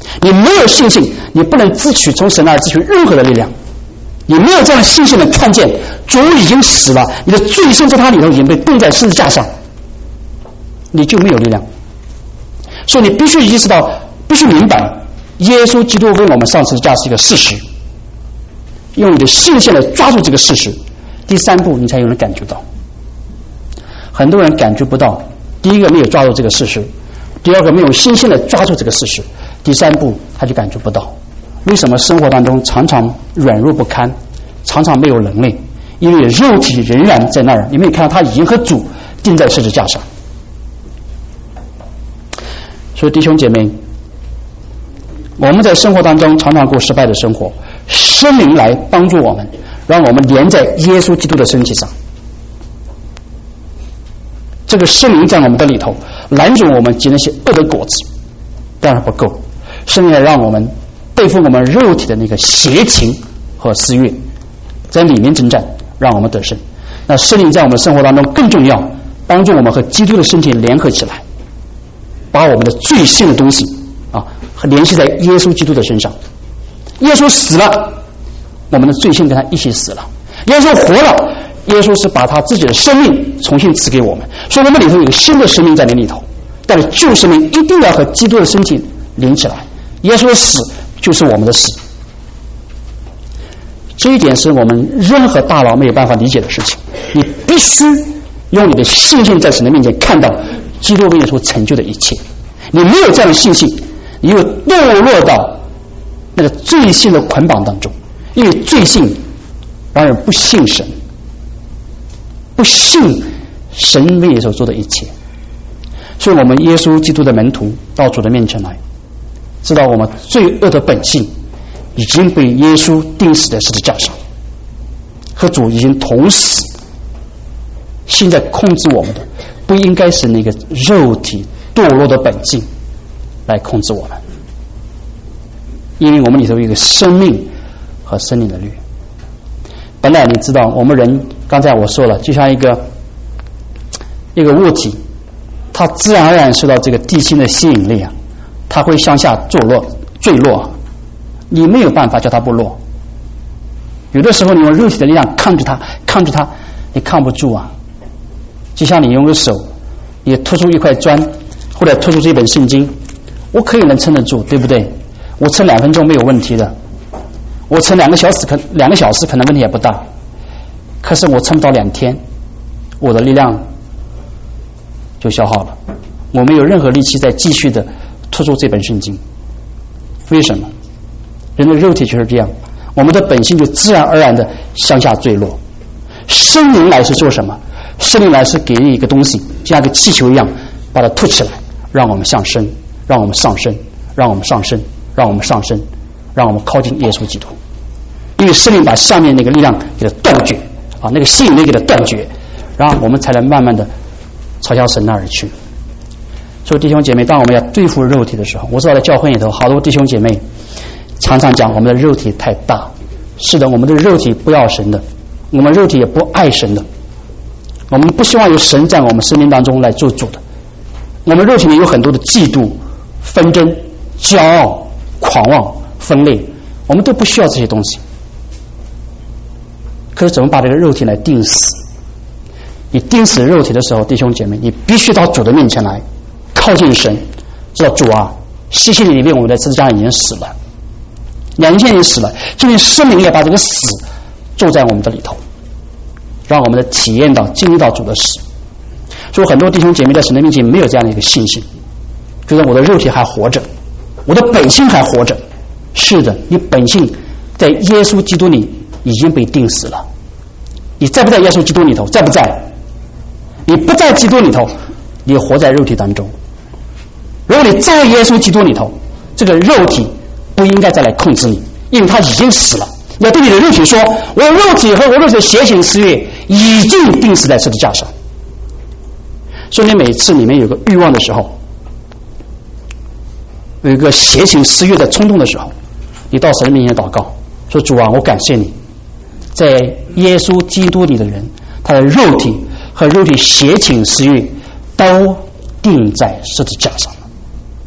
你没有信心，你不能自取从神那儿自取任何的力量。你没有这样的信心的看见主已经死了，你的罪性在他里头已经被钉在十字架上，你就没有力量。所以你必须意识到，必须明白，耶稣基督为我们上十字架是一个事实，用你的信心来抓住这个事实。第三步，你才有人感觉到。很多人感觉不到，第一个没有抓住这个事实，第二个没有信心的抓住这个事实，第三步他就感觉不到。为什么生活当中常常软弱不堪，常常没有能力？因为肉体仍然在那儿，你没有看到他已经和主钉在十字架上。所以弟兄姐妹，我们在生活当中常常过失败的生活，圣灵来帮助我们，让我们连在耶稣基督的身体上。这个圣灵在我们的里头拦阻我们结那些恶的果子，当然不够。圣灵来让我们对付我们肉体的那个邪情和私欲，在里面征战，让我们得胜。那圣灵在我们生活当中更重要，帮助我们和基督的身体联合起来，把我们的罪性的东西联系在耶稣基督的身上。耶稣死了，我们的罪性跟他一起死了；耶稣活了，耶稣是把他自己的生命重新赐给我们，所以我们里头有个新的生命在你里头。但是旧生命一定要和基督的身体连起来，耶稣的死就是我们的死。这一点是我们任何大佬没有办法理解的事情。你必须用你的信心在神的面前看到基督为你所成就的一切。你没有这样的信心，你又堕落到那个罪性的捆绑当中，因为罪性让人不信神，不信神为你所做的一切。所以我们耶稣基督的门徒到主的面前来，知道我们罪恶的本性已经被耶稣钉死在十字架上，和主已经同死。现在控制我们的不应该是那个肉体堕落的本性来控制我们，因为我们里头有一个生命和生命的律。本来你知道我们人，刚才我说了，就像一个物体，它自然而然受到这个地心的吸引力它会向下坠落，你没有办法叫它不落。有的时候你用肉体的力量抗拒它，你抗不住就像你用个手，你拖出一块砖，或者拖出这本圣经，我可以能撑得住，对不对？我撑2分钟没有问题的，我撑2个小时可能问题也不大。可是我撑不到2天，我的力量就消耗了，我没有任何力气再继续的拖住这本圣经。为什么？人的肉体就是这样，我们的本性就自然而然的向下坠落。圣灵来是做什么？圣灵来是给你一个东西，就像一个气球一样，把它吐起来，让我们上升，让我们上升，让我们上升，让我们上升，让我们靠近耶稣基督。因为圣灵把下面那个力量给它断绝那个吸引力给它断绝，然后我们才能慢慢的朝向神那儿去。所以弟兄姐妹，当我们要对付肉体的时候，我知道在教会里头好多弟兄姐妹常常讲我们的肉体太大。是的，我们的肉体不要神的，我们肉体也不爱神的，我们不希望有神在我们生命当中来做主的。我们肉体里有很多的嫉妒、纷争、骄傲、狂妄、分裂，我们都不需要这些东西。可是怎么把这个肉体来钉死？你钉死肉体的时候，弟兄姐妹，你必须到主的面前来，靠近神，知道主谢谢你为我们在十字架上已经死了，2年前已经死了，今天圣灵也把这个死住在我们的里头，让我们体验到经历到主的死。所以很多弟兄姐妹在神的面前没有这样的一个信心，觉得我的肉体还活着，我的本性还活着。是的，你本性在耶稣基督里已经被钉死了。你在不在耶稣基督里头？在不在？你不在基督里头，你活在肉体当中。如果你在耶稣基督里头，这个肉体不应该再来控制你，因为他已经死了。你要对你的肉体说，我肉体和我肉体的邪情私欲已经钉死在十字架上。所以你每次里面有个欲望的时候，有一个邪情私欲的冲动的时候，你到神面前祷告，说主我感谢你，在耶稣基督里的人，他的肉体和肉体邪情私欲都钉在十字架上了。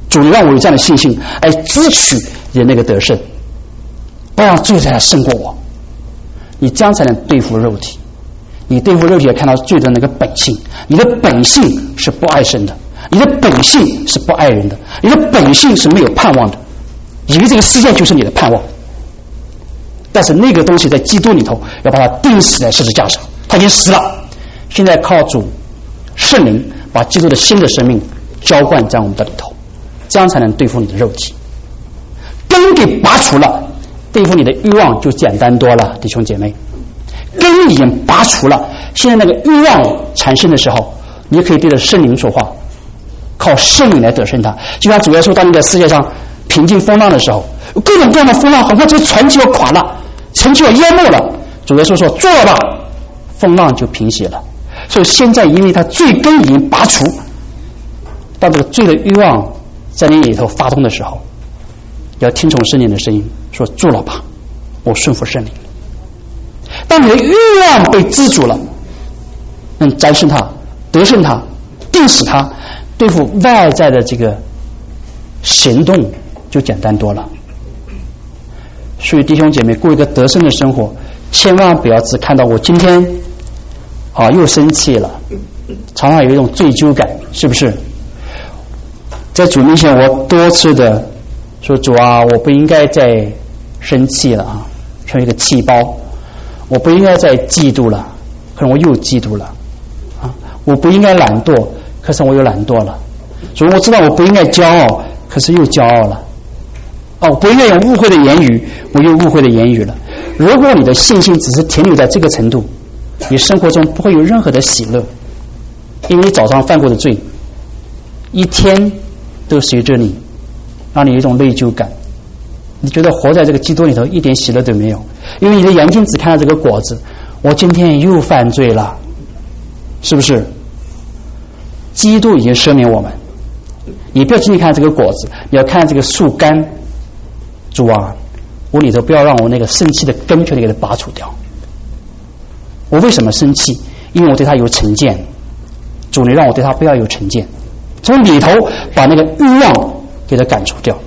主，你让我有这样的信心，来支取你的那个得胜，不让罪来胜过我。你这样才能对付肉体。你对付肉体要看到罪的那个本性，你的本性是不爱神的，你的本性是不爱人的，你的本性是没有盼望的，以为这个世界就是你的盼望。但是那个东西在基督里头要把它钉死在十字架上，它已经死了。现在靠主圣灵把基督的新的生命浇灌在我们的里头，这样才能对付你的肉体。根给拔除了，对付你的欲望就简单多了，弟兄姐妹。根已经拔除了，现在那个欲望产生的时候，你可以对着圣灵说话，靠圣灵来得胜它。就像主耶稣当你在世界上平静风浪的时候，各种各样的风浪，好像这船就要垮了，城就要淹没了，主耶稣说做了吧，风浪就平息了。所以现在因为他罪根已经拔除，当这个罪的欲望在你里头发动的时候，要听从圣灵的声音，说做了吧，我顺服圣灵。当你的欲望被制住了，能战胜它，得胜它，定死它，对付外在的这个行动就简单多了。所以弟兄姐妹，过一个得胜的生活，千万不要只看到我今天又生气了，常常有一种罪疚感，是不是？在主面前我多次的说，主啊，我不应该再生气了啊，成为一个气包，我不应该再嫉妒了，可能我又嫉妒了啊，我不应该懒惰，可是我又懒惰了。所以我知道我不应该骄傲，可是又骄傲了。我不应该用误会的言语，我又误会的言语了。如果你的信心只是停留在这个程度，你生活中不会有任何的喜乐，因为你早上犯过的罪，一天都随着你，让你有一种内疚感。你觉得活在这个基督里头一点喜乐都没有，因为你的眼睛只看到这个果子，我今天又犯罪了，是不是？基督已经赦免我们，你不要仅仅看这个果子，你要看这个树干。主啊，我里头不要让我那个生气的根全给它拔除掉。我为什么生气？因为我对他有成见。主，你让我对他不要有成见，从里头把那个欲望给它赶除掉。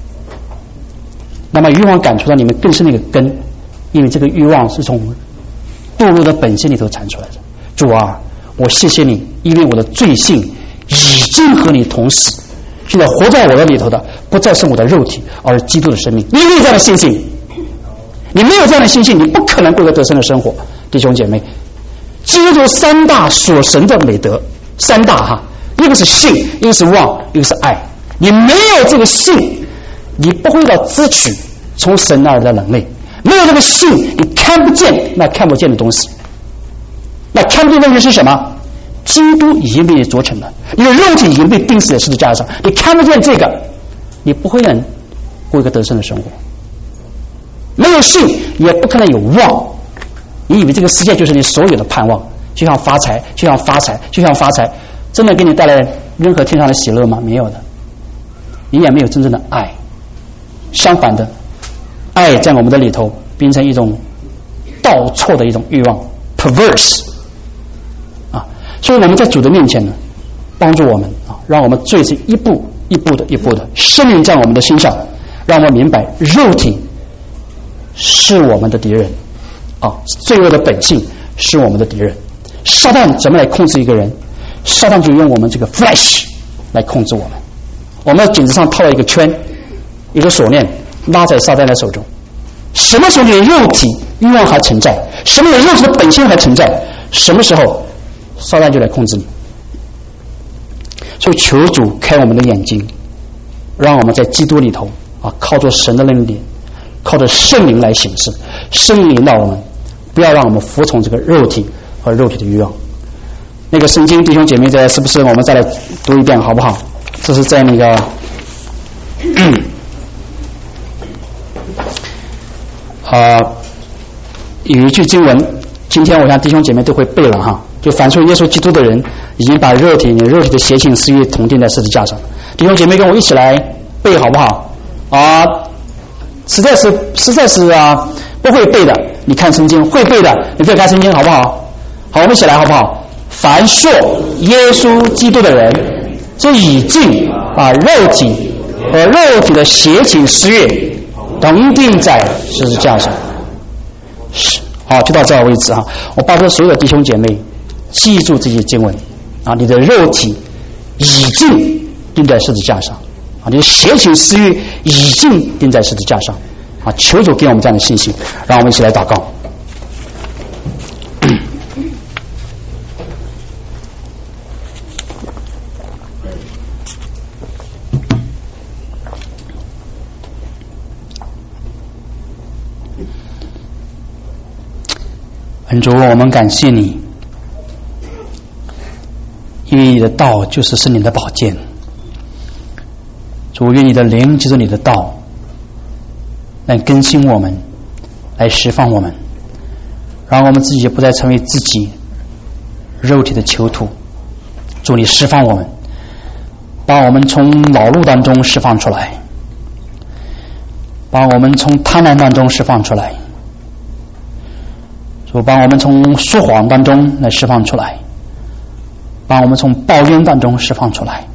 那么欲望赶除到你们更是那个根，因为这个欲望是从堕落的本性里头产出来的。主啊，我谢谢你，因为我的罪性已经和你同死，现在活在我的里头的不再是我的肉体，而是基督的生命。你没有这样的信心，你没有这样的信心，你不可能过个得胜的生活。弟兄姐妹，基督三大所神的美德，三大一个是信，一个是望，一个是爱。你没有这个信，你不会到支取从神那儿的能力。没有这个信，你看不见那看不见的东西。那看不见的东西是什么？基督已经被你做成了，你的肉体已经被钉死在十字架上，你看不见这个，你不会能过一个得胜的生活。没有信，也不可能有望。你以为这个世界就是你所有的盼望，就像发财，就像发财，就像发财，真的给你带来任何天上的喜乐吗？没有的。你也没有真正的爱。相反的，爱在我们的里头变成一种倒错的一种欲望 ，perverse。所以我们在主的面前呢，帮助我们让我们罪是一步一步的生命在我们的心上，让我们明白肉体是我们的敌人罪恶的本性是我们的敌人。撒旦怎么来控制一个人？撒旦就用我们这个 flesh 来控制我们。我们的颈子上套了一个圈，一个锁链拉在撒旦的手中。什么时候你的肉体欲望还存在？什么时候肉体的本性还存在？什么时候撒旦就来控制你。所以求主开我们的眼睛，让我们在基督里头靠着神的能力，靠着圣灵来行事。圣灵引导我们，不要让我们服从这个肉体和肉体的欲望。那个圣经弟兄姐妹在是不是我们再来读一遍好不好？这是在那个有一句经文，今天我想弟兄姐妹都会背了就反出耶稣基督的人已经把你肉体的邪性私欲同钉在十字架上。弟兄姐妹跟我一起来背好不好？实在是不会背的你看圣经，会背的你可以看圣经好不好？好，我们一起来好不好？凡属耶稣基督的人，这已经把肉体和肉体的邪情私欲同钉在十字架上。是，好，就到这儿为止啊！我巴不得所有的弟兄姐妹记住这些经文啊！你的肉体已经钉在十字架上啊！你的邪情私欲已经钉在十字架上啊！求主给我们这样的信心，让我们一起来祷告。恩主，我们感谢你，因为你的道就是圣灵的宝剑。主，愿你的灵就是你的道，来更新我们，来释放我们，让我们自己不再成为自己肉体的囚徒。主，你释放我们，把我们从老路当中释放出来，把我们从贪婪当中释放出来，主，把我们从说谎当中来释放出来，把我们从抱怨当中释放出来，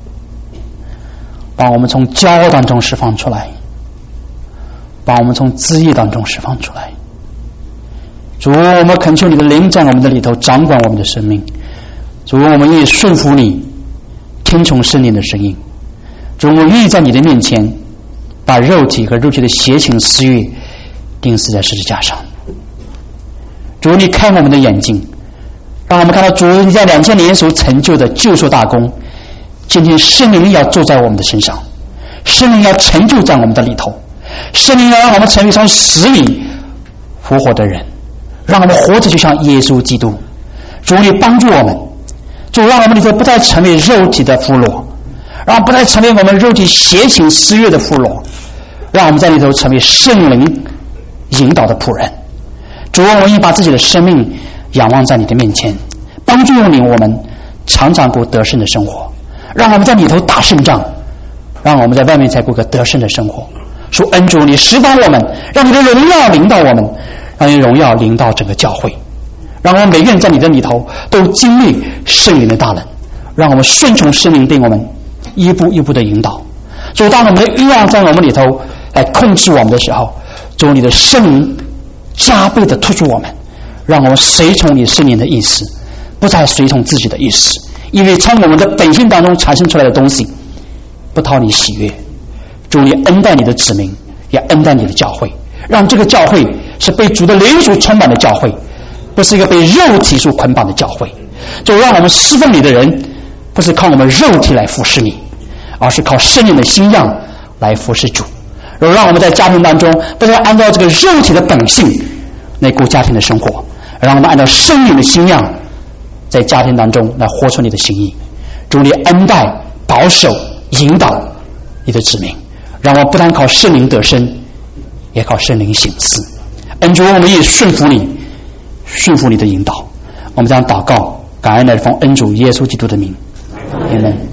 把我们从骄傲当中释放出来，把我们从自义当中释放出来。主，我们恳求你的灵在我们的里头掌管我们的生命。主，我们愿意顺服你，听从圣灵的声音。主，我愿意在你的面前把肉体和肉体的邪情私欲钉死在十字架上。主，你开我们的眼睛，让我们看到主你在2000年所成就的救赎大功。今天圣灵要坐在我们的身上，圣灵要成就在我们的里头，圣灵要让我们成为从死里复活的人，让我们活着就像耶稣基督。主，你帮助我们，主，让我们里头不再成为肉体的俘虏，让我们不再成为我们肉体邪情私欲的俘虏，让我们在里头成为圣灵引导的仆人。主，我们愿意把自己的生命仰望在你的面前，帮助你我们常常过得胜的生活，让我们在里头打胜仗，让我们在外面才过个得胜的生活。说恩主，你释放我们，让你的荣耀临到我们，让你的荣耀临到整个教会，让我们每个人在你的里头都经历圣灵的大能，让我们顺从圣灵对我们一步一步的引导。主，当我们的欲望在我们里头来控制我们的时候，主，你的圣灵加倍的突出我们，让我们随从你圣灵的意思，不再随从自己的意思，因为从我们的本性当中产生出来的东西不讨你喜悦。主，你恩待你的子民，也恩待你的教会，让这个教会是被主的灵所充满的教会，不是一个被肉体所捆绑的教会。就让我们侍奉你的人不是靠我们肉体来服侍你，而是靠圣灵的心样来服侍主。让我们在家庭当中不再按照这个肉体的本性来过家庭的生活，让我们按照圣灵的心样在家庭当中来活出你的心意。主，你恩待保守引导你的子民，让我不但靠圣灵得生，也靠圣灵行事。恩主，我们也顺服你，顺服你的引导。我们这样祷告，感恩来奉恩主耶稣基督的名，阿们。